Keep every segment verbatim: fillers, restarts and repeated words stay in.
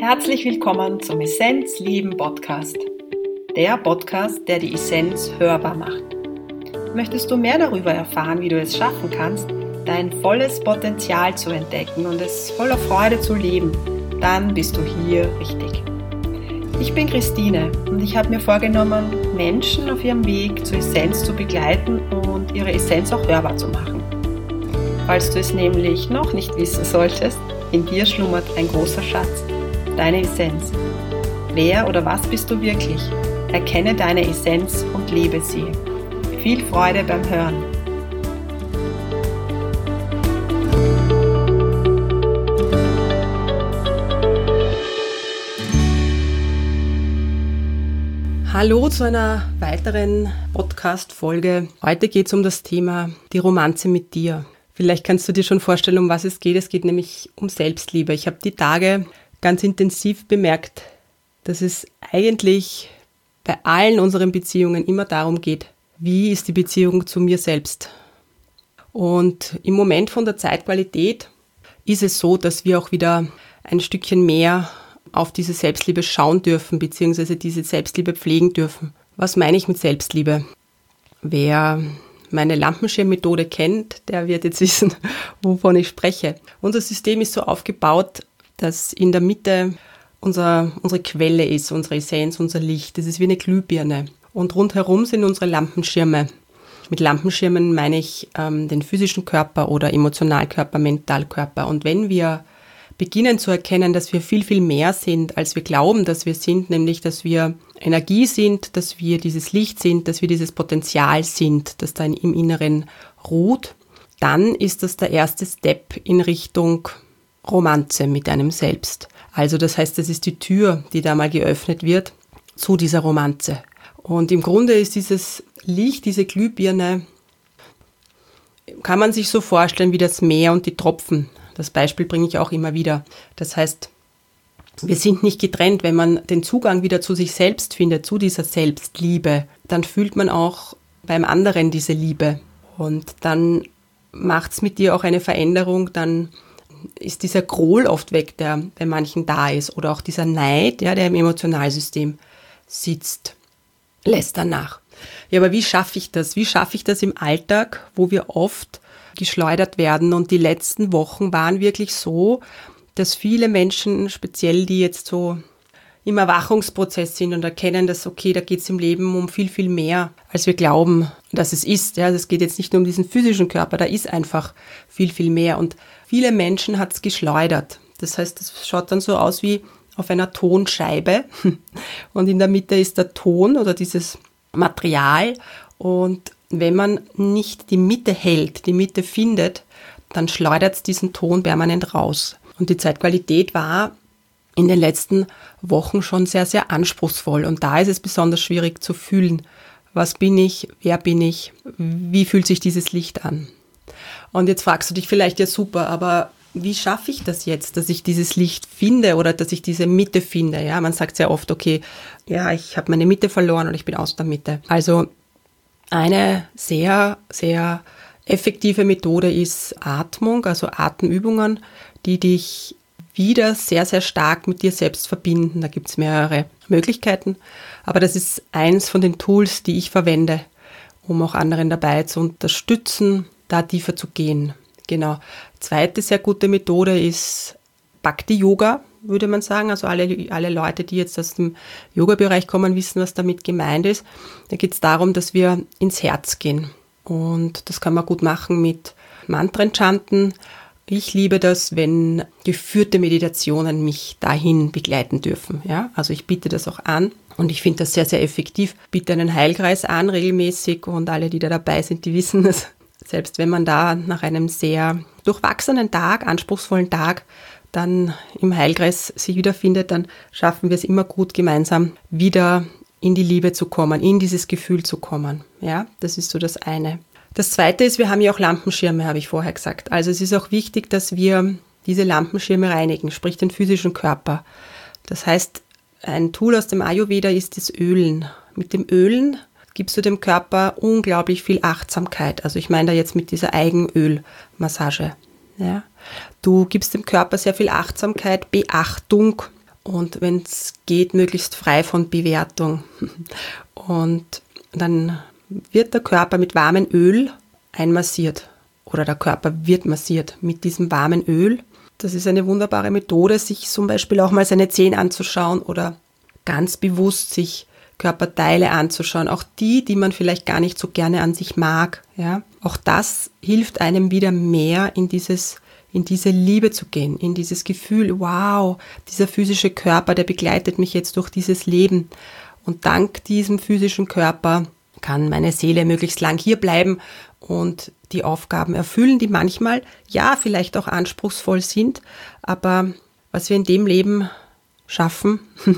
Herzlich willkommen zum Essenz Leben Podcast. Der Podcast, der die Essenz hörbar macht. Möchtest du mehr darüber erfahren, wie du es schaffen kannst, dein volles Potenzial zu entdecken und es voller Freude zu leben, dann bist du hier richtig. Ich bin Christine und ich habe mir vorgenommen, Menschen auf ihrem Weg zur Essenz zu begleiten und ihre Essenz auch hörbar zu machen. Falls du es nämlich noch nicht wissen solltest, in dir schlummert ein großer Schatz, deine Essenz. Wer oder was bist du wirklich? Erkenne deine Essenz und lebe sie. Viel Freude beim Hören. Hallo zu einer weiteren Podcast-Folge. Heute geht es um das Thema die Romanze mit dir. Vielleicht kannst du dir schon vorstellen, um was es geht. Es geht nämlich um Selbstliebe. Ich habe die Tage ganz intensiv bemerkt, dass es eigentlich bei allen unseren Beziehungen immer darum geht, wie ist die Beziehung zu mir selbst. Und im Moment von der Zeitqualität ist es so, dass wir auch wieder ein Stückchen mehr auf diese Selbstliebe schauen dürfen, beziehungsweise diese Selbstliebe pflegen dürfen. Was meine ich mit Selbstliebe? Wer meine Lampenschirmmethode kennt, der wird jetzt wissen, wovon ich spreche. Unser System ist so aufgebaut, dass in der Mitte unser, unsere Quelle ist, unsere Essenz, unser Licht. Das ist wie eine Glühbirne. Und rundherum sind unsere Lampenschirme. Mit Lampenschirmen meine ich ähm, den physischen Körper oder Emotionalkörper, Mentalkörper. Und wenn wir beginnen zu erkennen, dass wir viel, viel mehr sind, als wir glauben, dass wir sind, nämlich, dass wir Energie sind, dass wir dieses Licht sind, dass wir dieses Potenzial sind, das da im Inneren ruht, dann ist das der erste Step in Richtung Romanze mit einem selbst. Also das heißt, das ist die Tür, die da mal geöffnet wird zu dieser Romanze. Und im Grunde ist dieses Licht, diese Glühbirne, kann man sich so vorstellen wie das Meer und die Tropfen. Das Beispiel bringe ich auch immer wieder. Das heißt, wir sind nicht getrennt. Wenn man den Zugang wieder zu sich selbst findet, zu dieser Selbstliebe, dann fühlt man auch beim anderen diese Liebe. Und dann macht es mit dir auch eine Veränderung, dann ist dieser Groll oft weg, der bei manchen da ist. Oder auch dieser Neid, ja, der im Emotionalsystem sitzt, lässt dann nach. Ja, aber wie schaffe ich das? Wie schaffe ich das im Alltag, wo wir oft geschleudert werden? Und die letzten Wochen waren wirklich so, dass viele Menschen, speziell die jetzt so im Erwachungsprozess sind und erkennen, dass okay, da geht es im Leben um viel, viel mehr, als wir glauben, dass es ist. Ja, es geht jetzt nicht nur um diesen physischen Körper, da ist einfach viel, viel mehr. Und viele Menschen hat es geschleudert. Das heißt, das schaut dann so aus wie auf einer Tonscheibe und in der Mitte ist der Ton oder dieses Material. Und wenn man nicht die Mitte hält, die Mitte findet, dann schleudert es diesen Ton permanent raus. Und die Zeitqualität war in den letzten Wochen schon sehr, sehr anspruchsvoll. Und da ist es besonders schwierig zu fühlen, was bin ich, wer bin ich, wie fühlt sich dieses Licht an. Und jetzt fragst du dich vielleicht, ja super, aber wie schaffe ich das jetzt, dass ich dieses Licht finde oder dass ich diese Mitte finde? Ja, man sagt sehr oft, okay, ja, ich habe meine Mitte verloren und ich bin aus der Mitte. Also eine sehr, sehr effektive Methode ist Atmung, also Atemübungen, die dich wieder sehr, sehr stark mit dir selbst verbinden. Da gibt es mehrere Möglichkeiten, aber das ist eins von den Tools, die ich verwende, um auch anderen dabei zu unterstützen, da tiefer zu gehen. Genau. Zweite sehr gute Methode ist Bhakti-Yoga, würde man sagen. Also alle, alle Leute, die jetzt aus dem Yoga-Bereich kommen, wissen, was damit gemeint ist. Da geht es darum, dass wir ins Herz gehen. Und das kann man gut machen mit Mantren chanten. Ich liebe das, wenn geführte Meditationen mich dahin begleiten dürfen. Ja? Also ich biete das auch an und ich finde das sehr, sehr effektiv. Biete einen Heilkreis an regelmäßig und alle, die da dabei sind, die wissen das. Selbst wenn man da nach einem sehr durchwachsenen Tag, anspruchsvollen Tag, dann im Heilkreis sich wiederfindet, dann schaffen wir es immer gut, gemeinsam wieder in die Liebe zu kommen, in dieses Gefühl zu kommen. Ja, das ist so das eine. Das zweite ist, wir haben ja auch Lampenschirme, habe ich vorher gesagt. Also es ist auch wichtig, dass wir diese Lampenschirme reinigen, sprich den physischen Körper. Das heißt, ein Tool aus dem Ayurveda ist das Ölen. Mit dem Ölen gibst du dem Körper unglaublich viel Achtsamkeit. Also ich meine da jetzt mit dieser Eigenölmassage. Ja. Du gibst dem Körper sehr viel Achtsamkeit, Beachtung und wenn es geht, möglichst frei von Bewertung. Und dann wird der Körper mit warmem Öl einmassiert oder der Körper wird massiert mit diesem warmen Öl. Das ist eine wunderbare Methode, sich zum Beispiel auch mal seine Zehen anzuschauen oder ganz bewusst sich Körperteile anzuschauen, auch die, die man vielleicht gar nicht so gerne an sich mag. Ja? Auch das hilft einem wieder mehr in dieses, in diese Liebe zu gehen, in dieses Gefühl, wow, dieser physische Körper, der begleitet mich jetzt durch dieses Leben. Und dank diesem physischen Körper kann meine Seele möglichst lang hier bleiben und die Aufgaben erfüllen, die manchmal, ja, vielleicht auch anspruchsvoll sind, aber was wir in dem Leben schaffen,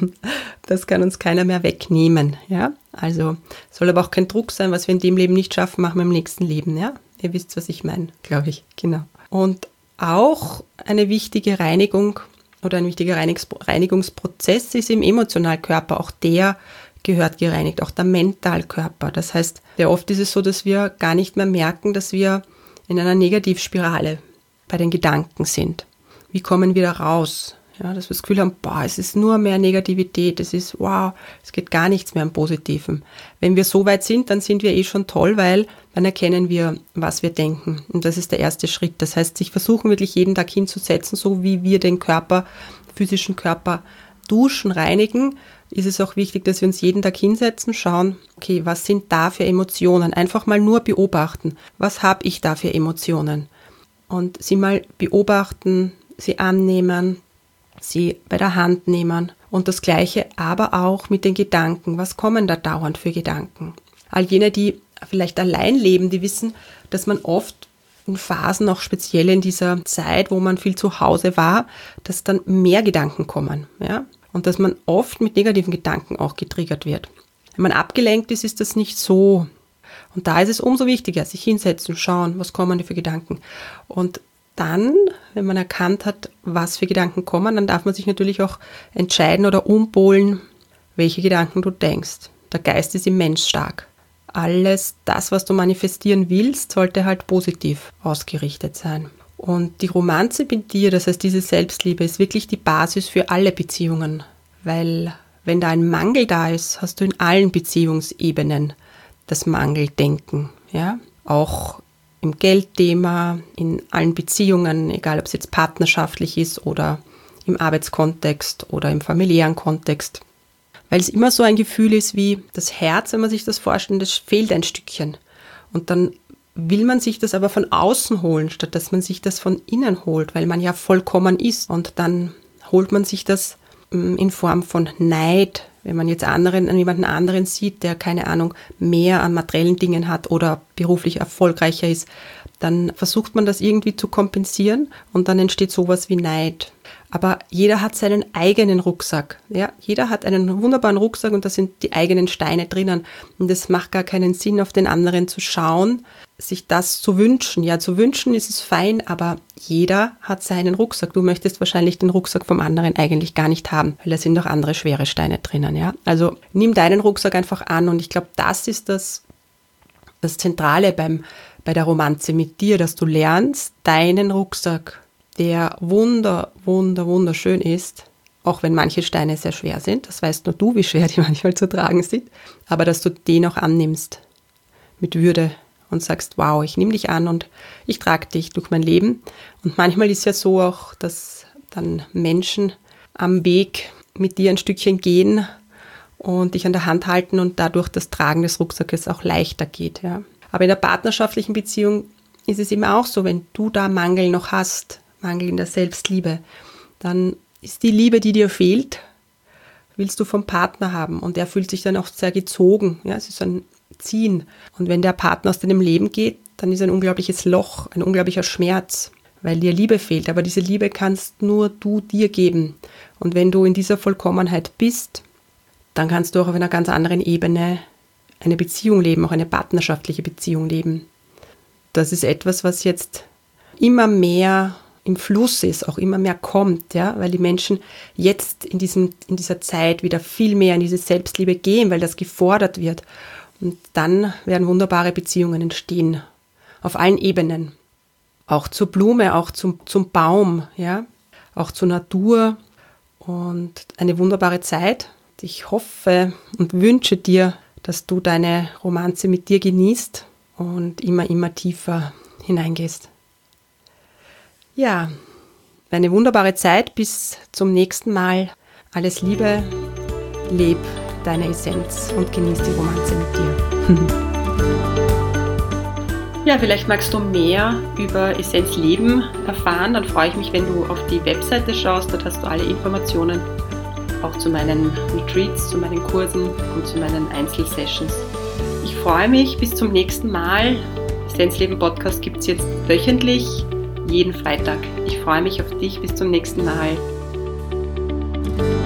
das kann uns keiner mehr wegnehmen, ja. Also soll aber auch kein Druck sein, was wir in dem Leben nicht schaffen, machen wir im nächsten Leben, ja. Ihr wisst, was ich meine, glaube ich, genau. Und auch eine wichtige Reinigung oder ein wichtiger Reinigungsprozess ist im Emotionalkörper, auch der gehört gereinigt, auch der Mentalkörper. Das heißt, sehr oft ist es so, dass wir gar nicht mehr merken, dass wir in einer Negativspirale bei den Gedanken sind. Wie kommen wir da raus? Ja, dass wir das Gefühl haben, boah, es ist nur mehr Negativität, es ist, wow, es geht gar nichts mehr am Positiven. Wenn wir so weit sind, dann sind wir eh schon toll, weil dann erkennen wir, was wir denken. Und das ist der erste Schritt. Das heißt, sich versuchen wirklich jeden Tag hinzusetzen, so wie wir den Körper, physischen Körper duschen, reinigen, ist es auch wichtig, dass wir uns jeden Tag hinsetzen, schauen, okay, was sind da für Emotionen? Einfach mal nur beobachten. Was habe ich da für Emotionen? Und sie mal beobachten, sie annehmen, sie bei der Hand nehmen und das Gleiche aber auch mit den Gedanken. Was kommen da dauernd für Gedanken? All jene, die vielleicht allein leben, die wissen, dass man oft in Phasen, auch speziell in dieser Zeit, wo man viel zu Hause war, dass dann mehr Gedanken kommen, ja, und dass man oft mit negativen Gedanken auch getriggert wird. Wenn man abgelenkt ist, ist das nicht so. Und da ist es umso wichtiger, sich hinsetzen, schauen, was kommen da für Gedanken. Und dann, wenn man erkannt hat, was für Gedanken kommen, dann darf man sich natürlich auch entscheiden oder umpolen, welche Gedanken du denkst. Der Geist ist immens stark. Alles, das, was du manifestieren willst, sollte halt positiv ausgerichtet sein. Und die Romanze mit dir, das heißt diese Selbstliebe, ist wirklich die Basis für alle Beziehungen. Weil wenn da ein Mangel da ist, hast du in allen Beziehungsebenen das Mangeldenken. Ja? Auch im Geldthema, in allen Beziehungen, egal ob es jetzt partnerschaftlich ist oder im Arbeitskontext oder im familiären Kontext. Weil es immer so ein Gefühl ist wie das Herz, wenn man sich das vorstellt, das fehlt ein Stückchen. Und dann will man sich das aber von außen holen, statt dass man sich das von innen holt, weil man ja vollkommen ist. Und dann holt man sich das in Form von Neid, wenn man jetzt anderen, an jemanden anderen sieht, der, keine Ahnung, mehr an materiellen Dingen hat oder beruflich erfolgreicher ist, dann versucht man das irgendwie zu kompensieren und dann entsteht sowas wie Neid. Aber jeder hat seinen eigenen Rucksack. Ja? Jeder hat einen wunderbaren Rucksack und da sind die eigenen Steine drinnen. Und es macht gar keinen Sinn, auf den anderen zu schauen, sich das zu wünschen. Ja, zu wünschen ist es fein, aber jeder hat seinen Rucksack. Du möchtest wahrscheinlich den Rucksack vom anderen eigentlich gar nicht haben, weil da sind noch andere schwere Steine drinnen. Ja? Also nimm deinen Rucksack einfach an und ich glaube, das ist das, das Zentrale beim, bei der Romanze mit dir, dass du lernst, deinen Rucksack, der wunder, wunder, wunderschön ist, auch wenn manche Steine sehr schwer sind, das weißt nur du, wie schwer die manchmal zu tragen sind, aber dass du den auch annimmst mit Würde und sagst, wow, ich nehme dich an und ich trage dich durch mein Leben. Und manchmal ist ja so auch, dass dann Menschen am Weg mit dir ein Stückchen gehen und dich an der Hand halten und dadurch das Tragen des Rucksackes auch leichter geht. Ja. Aber in der partnerschaftlichen Beziehung ist es immer auch so, wenn du da Mangel noch hast, Mangel in der Selbstliebe, dann ist die Liebe, die dir fehlt, willst du vom Partner haben und er fühlt sich dann auch sehr gezogen. Ja, es ist ein Ziehen. Und wenn der Partner aus deinem Leben geht, dann ist ein unglaubliches Loch, ein unglaublicher Schmerz, weil dir Liebe fehlt. Aber diese Liebe kannst nur du dir geben. Und wenn du in dieser Vollkommenheit bist, dann kannst du auch auf einer ganz anderen Ebene eine Beziehung leben, auch eine partnerschaftliche Beziehung leben. Das ist etwas, was jetzt immer mehr im Fluss ist, auch immer mehr kommt, ja, weil die Menschen jetzt in diesem, in dieser Zeit wieder viel mehr in diese Selbstliebe gehen, weil das gefordert wird. Und dann werden wunderbare Beziehungen entstehen, auf allen Ebenen. Auch zur Blume, auch zum, zum Baum, ja, auch zur Natur und eine wunderbare Zeit. Ich hoffe und wünsche dir, dass du deine Romanze mit dir genießt und immer, immer tiefer hineingehst. Ja, eine wunderbare Zeit. Bis zum nächsten Mal. Alles Liebe, leb deine Essenz und genieß die Romanze mit dir. Ja, vielleicht magst du mehr über Essenz Leben erfahren. Dann freue ich mich, wenn du auf die Webseite schaust. Dort hast du alle Informationen, auch zu meinen Retreats, zu meinen Kursen und zu meinen Einzelsessions. Ich freue mich. Bis zum nächsten Mal. Essenz Leben Podcast gibt es jetzt wöchentlich, jeden Freitag. Ich freue mich auf dich. Bis zum nächsten Mal.